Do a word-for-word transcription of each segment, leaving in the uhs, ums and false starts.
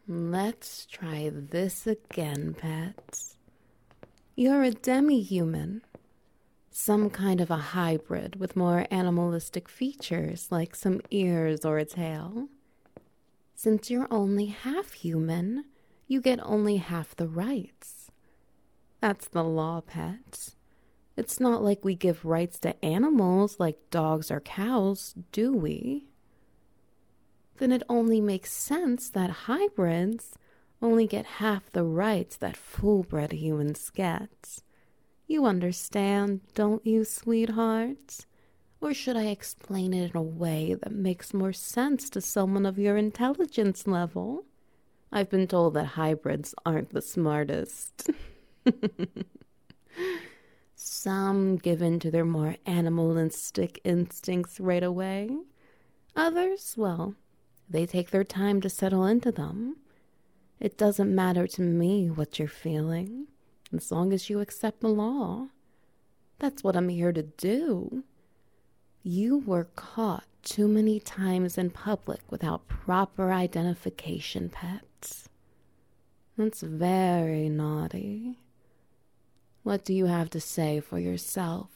Let's try this again, pets. You're a demi-human. Some kind of a hybrid with more animalistic features like some ears or a tail. Since you're only half human, you get only half the rights. That's the law, pets. It's not like we give rights to animals like dogs or cows, do we? Then it only makes sense that hybrids only get half the rights that full-bred humans get. You understand, don't you, sweetheart? Or should I explain it in a way that makes more sense to someone of your intelligence level? I've been told that hybrids aren't the smartest. Some give in to their more animalistic instincts right away. Others, well, they take their time to settle into them. It doesn't matter to me what you're feeling, as long as you accept the law. That's what I'm here to do. You were caught too many times in public without proper identification, pets. That's very naughty. What do you have to say for yourself?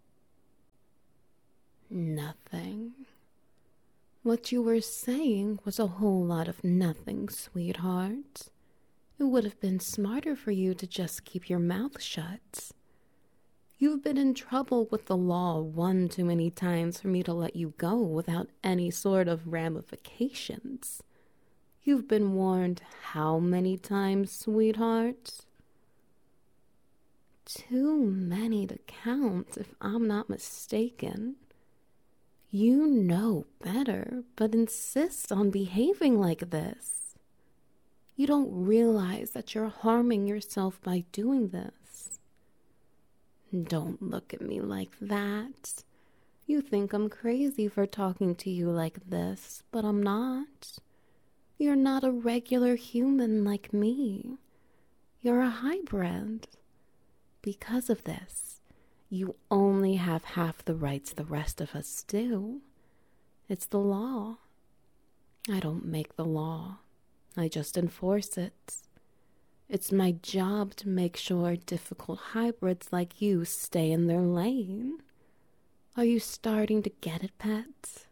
Nothing. What you were saying was a whole lot of nothing, sweetheart. It would have been smarter for you to just keep your mouth shut. You've been in trouble with the law one too many times for me to let you go without any sort of ramifications. You've been warned how many times, sweetheart? Too many to count, if I'm not mistaken. You know better, but insist on behaving like this. You don't realize that you're harming yourself by doing this. Don't look at me like that. You think I'm crazy for talking to you like this, but I'm not. You're not a regular human like me. You're a hybrid. Because of this, you only have half the rights the rest of us do. It's the law. I don't make the law. I just enforce it. It's my job to make sure difficult hybrids like you stay in their lane. Are you starting to get it, pets?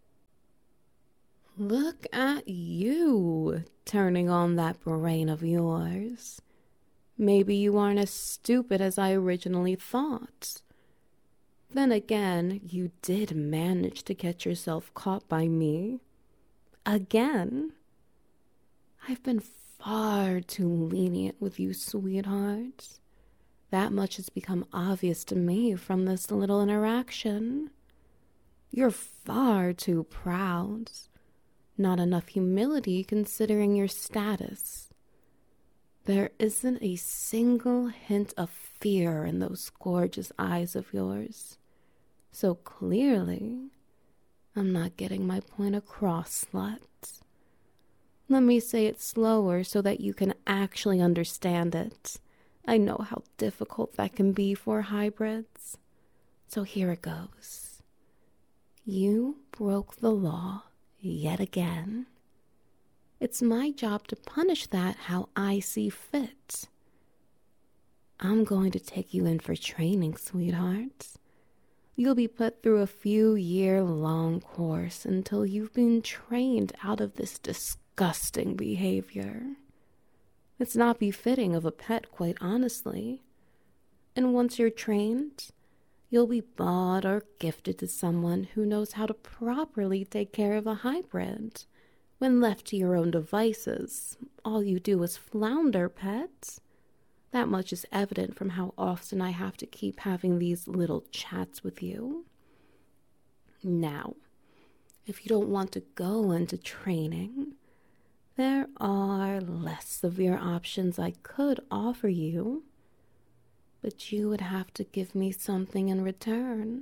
Look at you, turning on that brain of yours. Maybe you aren't as stupid as I originally thought. Then again, you did manage to get yourself caught by me. Again. I've been far too lenient with you, sweetheart. That much has become obvious to me from this little interaction. You're far too proud. Not enough humility considering your status. There isn't a single hint of fear in those gorgeous eyes of yours. So clearly, I'm not getting my point across, slut. Let me say it slower so that you can actually understand it. I know how difficult that can be for hybrids. So here it goes. You broke the law yet again. It's my job to punish that how I see fit. I'm going to take you in for training, sweetheart. You'll be put through a few year-long course until you've been trained out of this disgusting behavior. It's not befitting of a pet, quite honestly. And once you're trained, you'll be bought or gifted to someone who knows how to properly take care of a hybrid. When left to your own devices, all you do is flounder, pets. That much is evident from how often I have to keep having these little chats with you. Now, if you don't want to go into training, there are less severe options I could offer you, but you would have to give me something in return.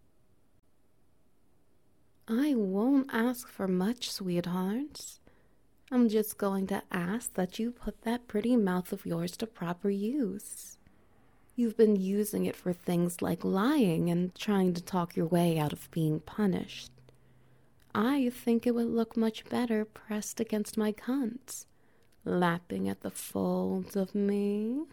I won't ask for much, sweetheart. I'm just going to ask that you put that pretty mouth of yours to proper use. You've been using it for things like lying and trying to talk your way out of being punished. I think it would look much better pressed against my cunt, lapping at the folds of me.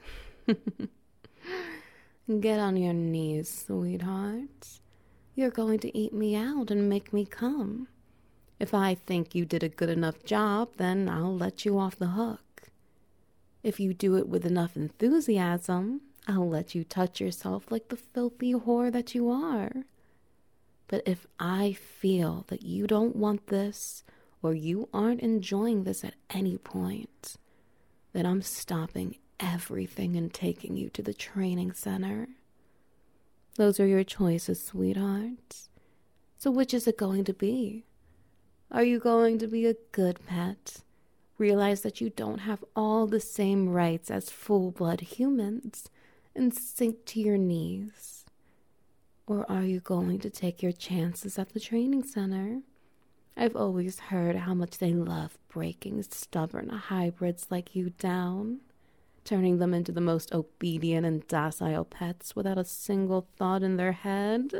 Get on your knees, sweetheart. You're going to eat me out and make me come. If I think you did a good enough job, then I'll let you off the hook. If you do it with enough enthusiasm, I'll let you touch yourself like the filthy whore that you are. But if I feel that you don't want this, or you aren't enjoying this at any point, then I'm stopping everything and taking you to the training center. Those are your choices, sweetheart. So which is it going to be? Are you going to be a good pet? Realize that you don't have all the same rights as full-blood humans and sink to your knees? Or are you going to take your chances at the training center? I've always heard how much they love breaking stubborn hybrids like you down, turning them into the most obedient and docile pets without a single thought in their head.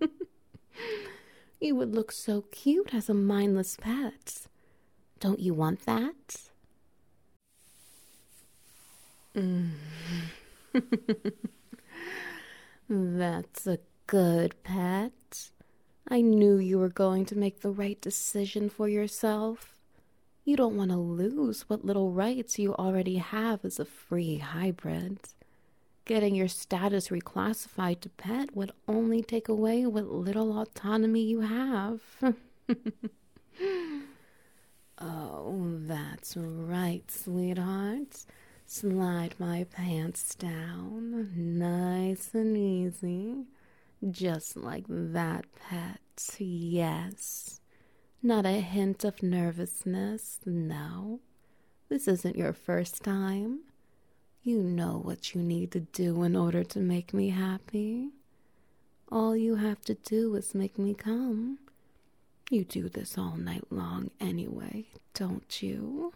You would look so cute as a mindless pet. Don't you want that? Mm. That's a good pet. I knew you were going to make the right decision for yourself. You don't want to lose what little rights you already have as a free hybrid. Getting your status reclassified to pet would only take away what little autonomy you have. Oh, that's right, sweetheart. Slide my pants down, nice and easy. Just like that, pet, yes. Not a hint of nervousness, no. This isn't your first time. You know what you need to do in order to make me happy. All you have to do is make me come. You do this all night long anyway, don't you?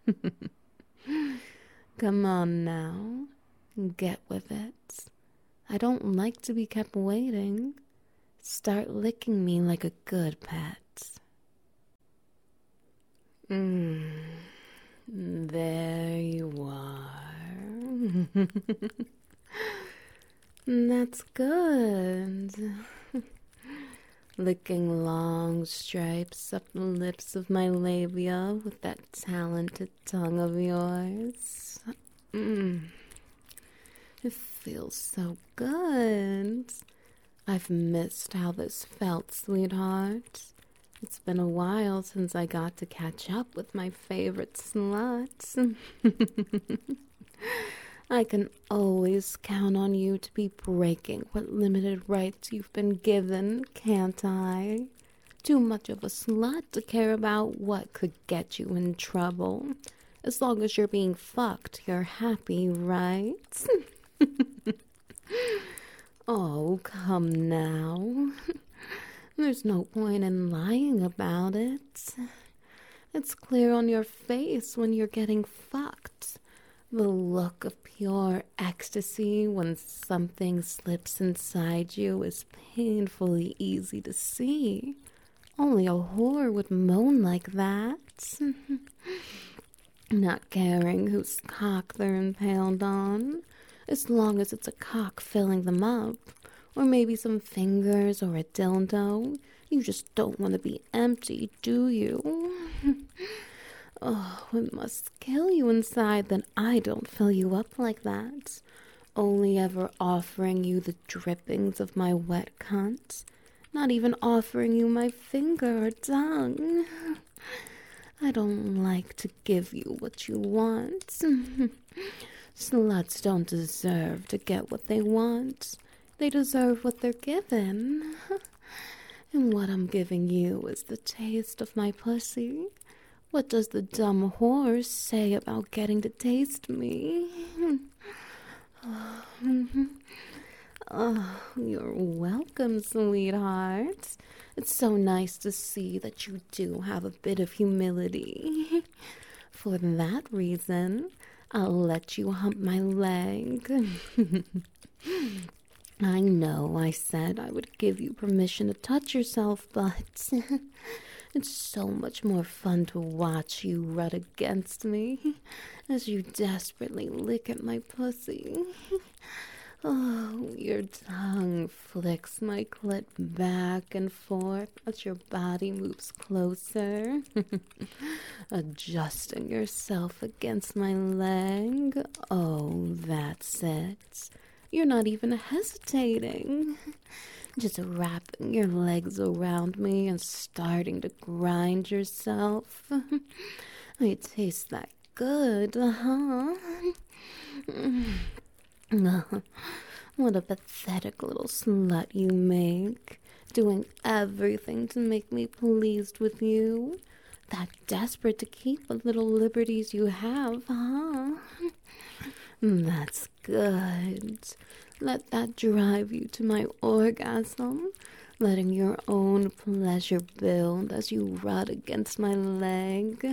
Come on now, get with it. I don't like to be kept waiting. Start licking me like a good pet. Mm, there you are. That's good. Licking long stripes up the lips of my labia with that talented tongue of yours. Mm. It feels so good. I've missed how this felt, sweetheart. It's been a while since I got to catch up with my favorite sluts. I can always count on you to be breaking what limited rights you've been given, can't I? Too much of a slut to care about what could get you in trouble. As long as you're being fucked, you're happy, right? Oh, come now. There's no point in lying about it. It's clear on your face when you're getting fucked. The look of pure ecstasy when something slips inside you is painfully easy to see. Only a whore would moan like that. Not caring whose cock they're impaled on, as long as it's a cock filling them up, or maybe some fingers or a dildo. You just don't want to be empty, do you? Oh, it must kill you inside that I don't fill you up like that, only ever offering you the drippings of my wet cunt, not even offering you my finger or tongue. I don't like to give you what you want. Sluts don't deserve to get what they want. They deserve what they're given. And what I'm giving you is the taste of my pussy. What does the dumb horse say about getting to taste me? Oh, you're welcome, sweetheart. It's so nice to see that you do have a bit of humility. For that reason, I'll let you hump my leg. I know I said I would give you permission to touch yourself, but It's so much more fun to watch you rub against me as you desperately lick at my pussy. Oh, your tongue flicks my clit back and forth as your body moves closer, adjusting yourself against my leg. Oh, that's it. You're not even hesitating. Just wrapping your legs around me and starting to grind yourself. It tastes that good, huh? What a pathetic little slut you make, doing everything to make me pleased with you. That desperate to keep what little liberties you have, huh? That's good. Let that drive you to my orgasm, letting your own pleasure build as you rub against my leg.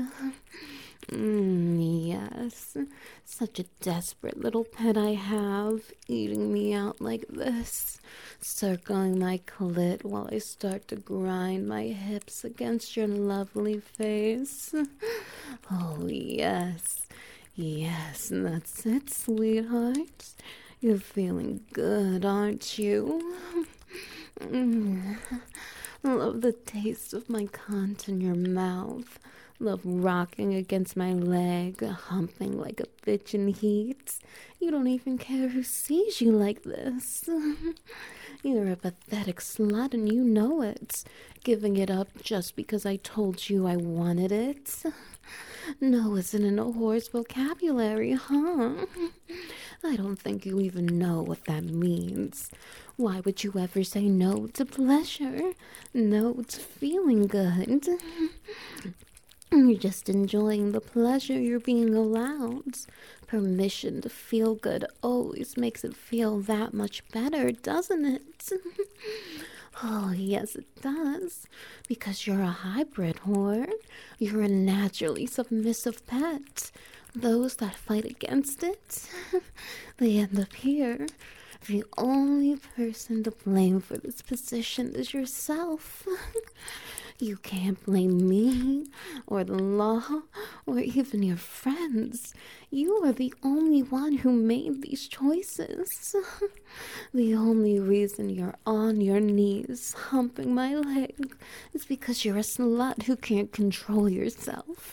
Mm, yes, such a desperate little pet I have, eating me out like this, circling my clit while I start to grind my hips against your lovely face. Oh, yes, yes, that's it, sweetheart. You're feeling good, aren't you? Mm. Love the taste of my cunt in your mouth. Love rocking against my leg, humping like a bitch in heat. You don't even care who sees you like this. You're a pathetic slut and you know it, giving it up just because I told you I wanted it. No isn't in a whore's vocabulary, huh? I don't think you even know what that means. Why would you ever say no to pleasure? No to feeling good? You're just enjoying the pleasure you're being allowed. Permission to feel good always makes it feel that much better, doesn't it? Oh, yes, it does. Because you're a hybrid whore. You're a naturally submissive pet. Those that fight against it, they end up here. The only person to blame for this position is yourself. You can't blame me, or the law, or even your friends. You are the only one who made these choices. The only reason you're on your knees humping my leg is because you're a slut who can't control yourself.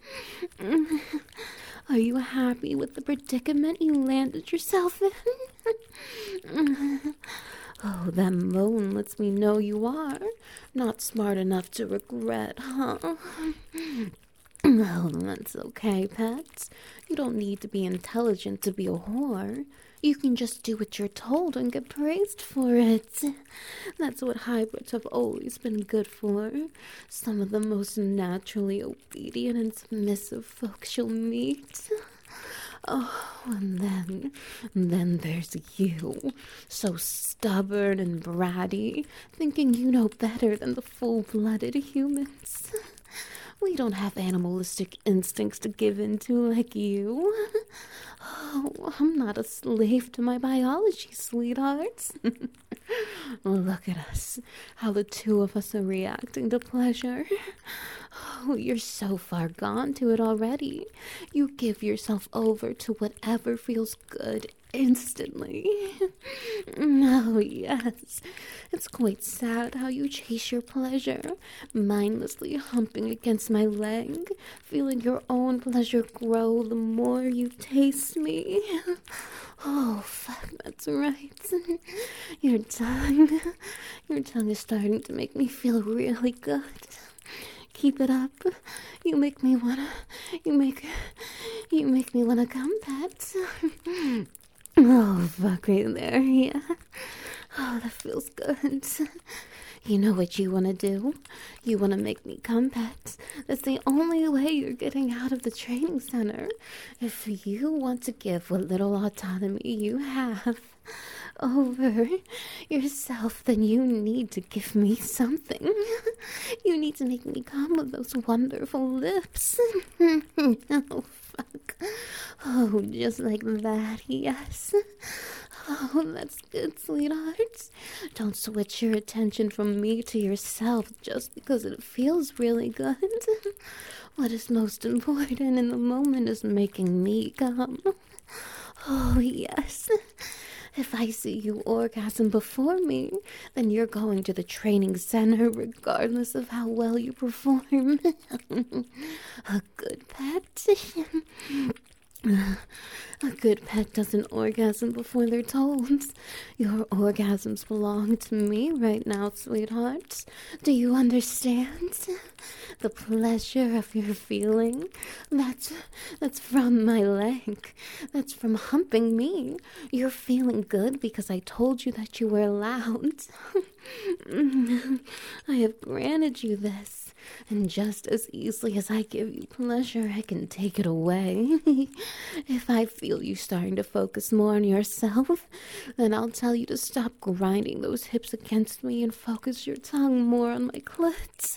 Are you happy with the predicament you landed yourself in? Oh, that moan lets me know you are not smart enough to regret, huh? Oh, that's okay, pets. You don't need to be intelligent to be a whore. You can just do what you're told and get praised for it. That's what hybrids have always been good for. Some of the most naturally obedient and submissive folks you'll meet. Oh, and then, then there's you, so stubborn and bratty, thinking you know better than the full-blooded humans. We don't have animalistic instincts to give in to like you. Oh, I'm not a slave to my biology, sweethearts. Look at us, how the two of us are reacting to pleasure. Oh, you're so far gone to it already. You give yourself over to whatever feels good instantly. Oh, yes. It's quite sad how you chase your pleasure, mindlessly humping against my leg, feeling your own pleasure grow the more you taste me. Oh, fuck, that's right. Your tongue, your tongue is starting to make me feel really good. Keep it up. You make me wanna, you make, you make me wanna come, pet. Oh, fuck right there, yeah. Oh, that feels good. You know what you want to do? You want to make me come, pet. That's the only way you're getting out of the training center. If you want to give what little autonomy you have over yourself, then you need to give me something. You need to make me come with those wonderful lips. Oh, fuck. Oh, just like that, yes. Oh, that's good, sweetheart. Don't switch your attention from me to yourself just because it feels really good. What is most important in the moment is making me come. Oh, yes. If I see you orgasm before me, then you're going to the training center regardless of how well you perform. A good pet. A good pet doesn't orgasm before they're told. Your orgasms belong to me right now, sweetheart. Do you understand? The pleasure of your feeling, that's, that's from my leg. That's from humping me. You're feeling good because I told you that you were allowed. I have granted you this, and just as easily as I give you pleasure, I can take it away. If I feel you starting to focus more on yourself, then I'll tell you to stop grinding those hips against me and focus your tongue more on my clit.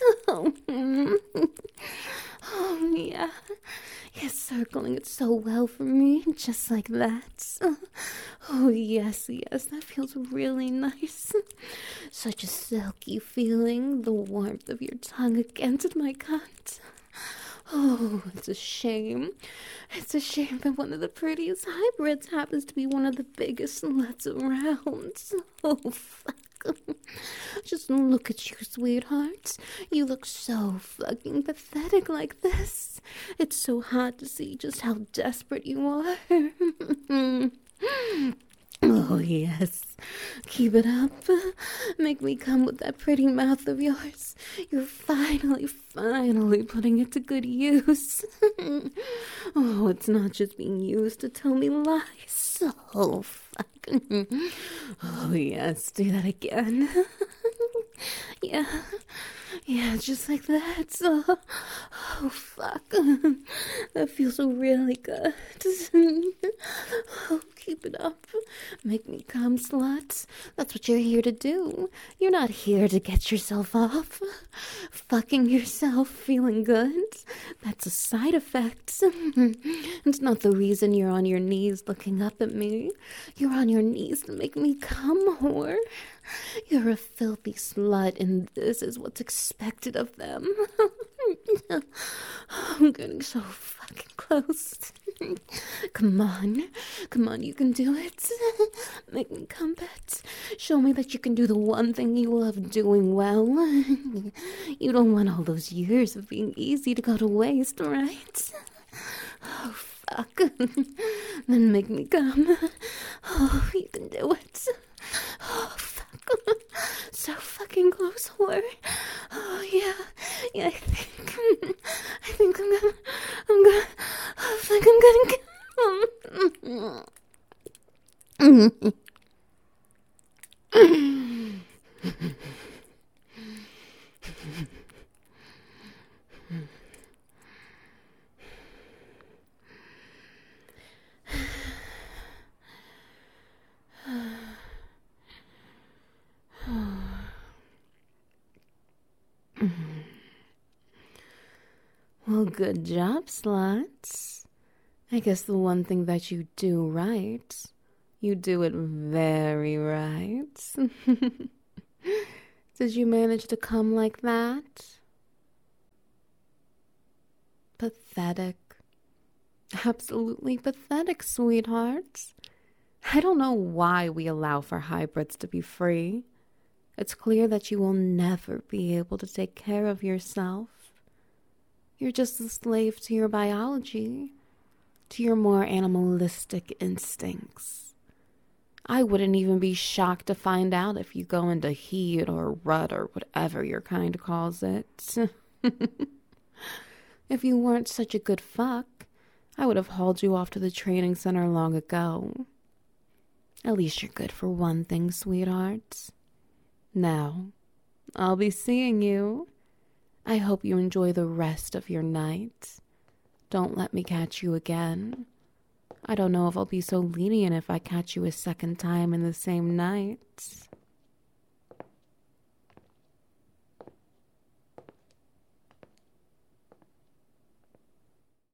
Oh, yeah. You're circling it so well for me, just like that. Oh, yes, yes, that feels really nice. Such a silky feeling, the warmth of your tongue against my cunt. Oh, it's a shame. It's a shame that one of the prettiest hybrids happens to be one of the biggest sluts around. Oh, fuck. Just look at you, sweetheart. You look so fucking pathetic like this. It's so hard to see just how desperate you are. Oh, yes. Keep it up. Make me come with that pretty mouth of yours. You're finally, finally putting it to good use. Oh, it's not just being used to tell me lies. Oh, fuck. Oh, yes. Do that again. Yeah. Yeah, just like that. Oh, oh fuck. That feels really good. Oh, keep it up. Make me come, slut. That's what you're here to do. You're not here to get yourself off. Fucking yourself feeling good. That's a side effect. It's not the reason you're on your knees looking up at me. You're on your knees to make me come, whore. You're a filthy slut, and this is what's expected of them. I'm getting so fucking close. Come on. Come on, you can do it. Make me come, pet. Show me that you can do the one thing you love doing well. You don't want all those years of being easy to go to waste, right? Oh, fuck. Then make me come. Oh, you can do it. Oh, fuck. So fucking close, whore. Oh, yeah. Yeah, I think... I think I'm gonna... I'm gonna... I think I'm gonna... Well, good job, sluts. I guess the one thing that you do right, you do it very right. Did you manage to come like that? Pathetic. Absolutely pathetic, sweethearts. I don't know why we allow for hybrids to be free. It's clear that you will never be able to take care of yourself. You're just a slave to your biology, to your more animalistic instincts. I wouldn't even be shocked to find out if you go into heat or rut or whatever your kind calls it. If you weren't such a good fuck, I would have hauled you off to the training center long ago. At least you're good for one thing, sweetheart. Now, I'll be seeing you. I hope you enjoy the rest of your night. Don't let me catch you again. I don't know if I'll be so lenient if I catch you a second time in the same night.